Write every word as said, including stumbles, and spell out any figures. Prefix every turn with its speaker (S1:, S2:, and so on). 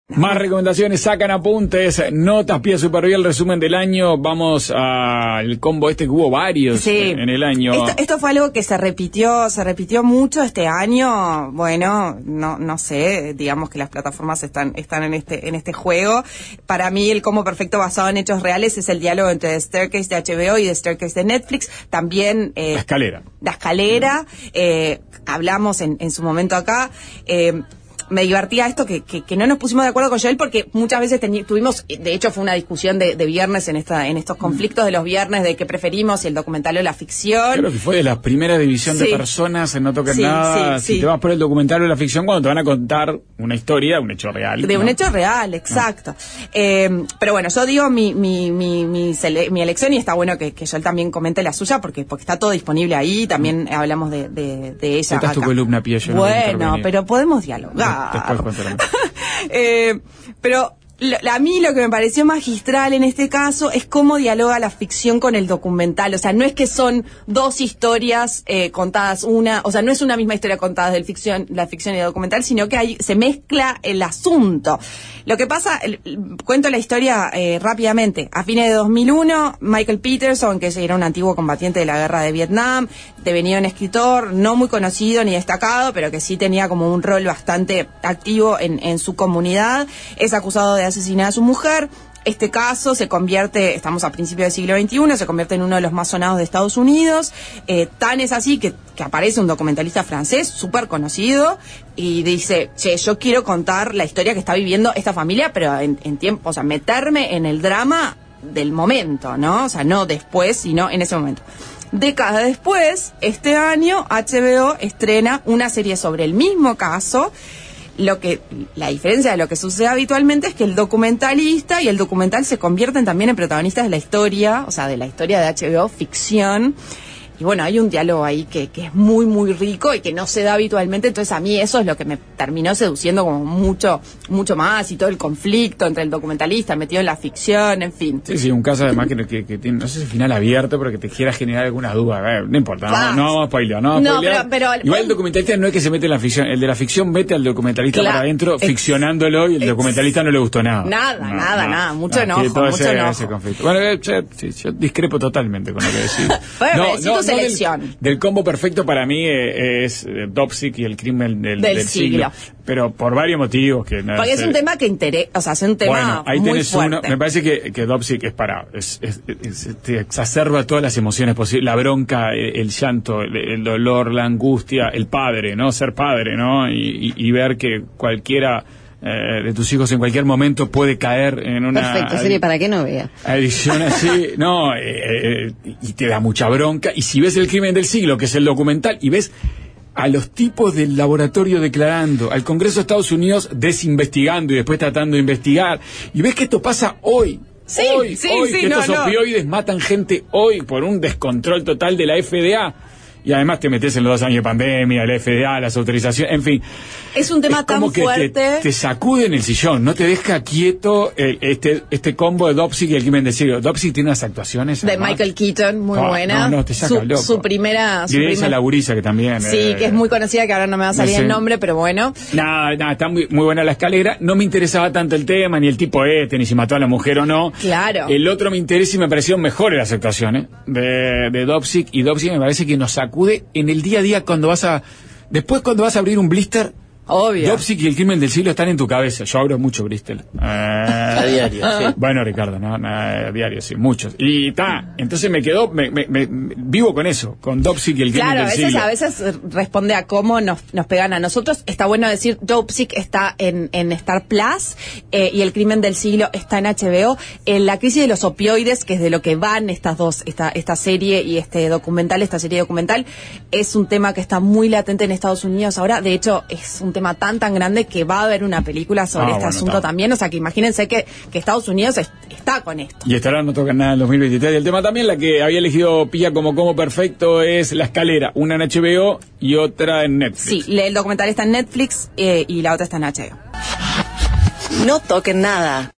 S1: Más recomendaciones, sacan apuntes, notas, pie super bien, resumen del año. Vamos al combo este que hubo varios
S2: sí.
S1: en el año.
S2: Esto, esto fue algo que se repitió, se repitió mucho este año. Bueno, no, no sé, digamos que las plataformas están, están en este, en este juego. Para mí el combo perfecto basado en hechos reales es el diálogo entre The Staircase de H B O y The Staircase de Netflix. También eh,
S1: La escalera.
S2: La escalera, eh, hablamos en, en su momento acá. Eh, Me divertía esto que, que, que no nos pusimos de acuerdo con Joel porque muchas veces teni- tuvimos, de hecho fue una discusión de, de viernes en esta en estos conflictos de los viernes de qué preferimos, si el documental o la ficción.
S1: Creo que fue de la primera división
S2: sí.
S1: de personas en No Toques
S2: sí,
S1: Nada.
S2: Sí,
S1: si
S2: sí.
S1: te vas por el documental o la ficción, cuando te van a contar una historia, un hecho real.
S2: De
S1: ¿no?
S2: un hecho real, exacto. No. Eh, pero bueno, yo digo mi mi mi mi, sele- mi elección y está bueno que, que Joel también comente la suya porque porque está todo disponible ahí. También mm. hablamos de, de, de ella.
S1: Esta es tu columna, Pia, yo
S2: bueno,
S1: no
S2: pero podemos dialogar.
S1: Después contaremos.
S2: eh, pero lo, a mí lo que me pareció magistral en este caso es cómo dialoga la ficción con el documental. O sea, no es que son dos historias eh, contadas una, o sea, no es una misma historia contada de ficción, la ficción y el documental, sino que hay, se mezcla el asunto. Lo que pasa, el, el, cuento la historia eh, rápidamente. A fines de dos mil uno, Michael Peterson, que era un antiguo combatiente de la guerra de Vietnam, devenía un escritor no muy conocido ni destacado, pero que sí tenía como un rol bastante activo en, en su comunidad, es acusado de asesinar a su mujer. Este caso se convierte, estamos a principios del siglo veintiuno, se convierte en uno de los más sonados de Estados Unidos. Eh, tan es así que, que aparece un documentalista francés súper conocido y dice, che, yo quiero contar la historia que está viviendo esta familia, pero en, en tiempo, o sea, meterme en el drama del momento, ¿no? O sea, no después, sino en ese momento. Décadas después, este año, H B O estrena una serie sobre el mismo caso. Lo que, la diferencia de lo que sucede habitualmente es que el documentalista y el documental se convierten también en protagonistas de la historia, o sea, de la historia de H B O, ficción. Y bueno, hay un diálogo ahí que, que es muy, muy rico y que no se da habitualmente. Entonces a mí eso es lo que me terminó seduciendo como mucho, mucho más. Y todo el conflicto entre el documentalista metido en la ficción, en fin.
S1: Sí, sí, un caso además que, que, que tiene, no sé si final abierto, pero que te quiera generar algunas dudas. Eh, no importa, no, no vamos a spoilear, no vamos a
S2: no,
S1: spoilear.
S2: Pero, pero,
S1: Igual el documentalista no es que se mete en la ficción, el de la ficción mete al documentalista claro, para adentro ex, ficcionándolo y el ex, documentalista no le gustó nada.
S2: Nada,
S1: no,
S2: nada,
S1: no,
S2: nada, mucho
S1: no,
S2: enojo,
S1: todo
S2: mucho
S1: ese,
S2: enojo.
S1: Ese conflicto. Bueno, yo, sí, yo discrepo totalmente con lo que decís.
S2: Bueno,
S1: no, no,
S2: tu selección.
S1: Del, del combo perfecto para mí eh, es eh, Dopsic y el crimen del,
S2: del,
S1: del
S2: siglo.
S1: siglo. Pero por varios motivos que no
S2: porque
S1: sé.
S2: Es un tema que interesa, o sea, es un tema
S1: bueno, ahí
S2: muy
S1: tenés
S2: fuerte.
S1: uno, me parece que, que Dopsic es para, es, es, es, es, te exacerba todas las emociones posibles, la bronca, el, el llanto, el, el dolor, la angustia, el padre, ¿no? Ser padre, ¿no? Y, y, y ver que cualquiera eh, de tus hijos en cualquier momento puede caer en una...
S3: Perfecto, serie para que no vea.
S1: Adicción así, no, eh, eh, y te da mucha bronca. Y si ves El crimen del siglo, que es el documental, y ves a los tipos del laboratorio declarando, al Congreso de Estados Unidos desinvestigando y después tratando de investigar, y ves que esto pasa hoy.
S2: Sí,
S1: hoy,
S2: sí,
S1: hoy,
S2: sí,
S1: que
S2: no,
S1: estos
S2: no.
S1: opioides matan gente hoy por un descontrol total de la F D A. Y además te metes en los dos años de pandemia, la F D A, las autorizaciones, en fin.
S2: Es un tema
S1: es como
S2: tan
S1: que
S2: fuerte.
S1: Te, te sacude en el sillón, no te deja quieto eh, este este combo de Dopsic y el crimen del siglo. Dopsic tiene unas actuaciones
S2: de
S1: además,
S2: Michael Keaton, muy
S1: oh,
S2: buena.
S1: No, no, te saca
S2: su,
S1: loco.
S2: su primera... Su
S1: y esa
S2: primer...
S1: la gurisa que también...
S2: Sí,
S1: eh,
S2: que es muy conocida, que ahora no me va a salir
S1: no sé.
S2: el nombre, pero bueno.
S1: Nada, nada, está muy, muy buena la escalera. No me interesaba tanto el tema, ni el tipo este, ni si mató a la mujer o no.
S2: Claro.
S1: El otro me interesa y me parecieron mejores las actuaciones de, de Dopsic. Y Dopsic me parece que nos sacude en el día a día cuando vas a... Después cuando vas a abrir un blister...
S2: Obvio.
S1: Dopsic y el crimen del siglo están en tu cabeza. Yo abro mucho Bristol. Eh,
S4: a diario, sí.
S1: Bueno, Ricardo, no, no, a diario, sí, muchos. Y ta, entonces me quedó, me, me, me, vivo con eso, con Dopsic y el crimen
S2: claro,
S1: del
S2: a veces,
S1: siglo.
S2: a veces responde a cómo nos, nos pegan a nosotros. Está bueno decir, Dopsic está en, en Star Plus eh, y el crimen del siglo está en H B O. En la crisis de los opioides, que es de lo que van estas dos, esta, esta serie y este documental, esta serie documental, es un tema que está muy latente en Estados Unidos ahora. De hecho, es un tema tan tan grande que va a haber una película sobre
S1: ah,
S2: este
S1: bueno,
S2: asunto
S1: está.
S2: también. O sea, que imagínense que, que Estados Unidos es, está con esto.
S1: Y estará No Tocan Nada en dos mil veintitrés. Y el tema también, la que había elegido Pía como como perfecto, es La Escalera. Una en H B O y otra en Netflix.
S2: Sí, el documental está en Netflix eh, y la otra está en H B O.
S3: No toquen nada.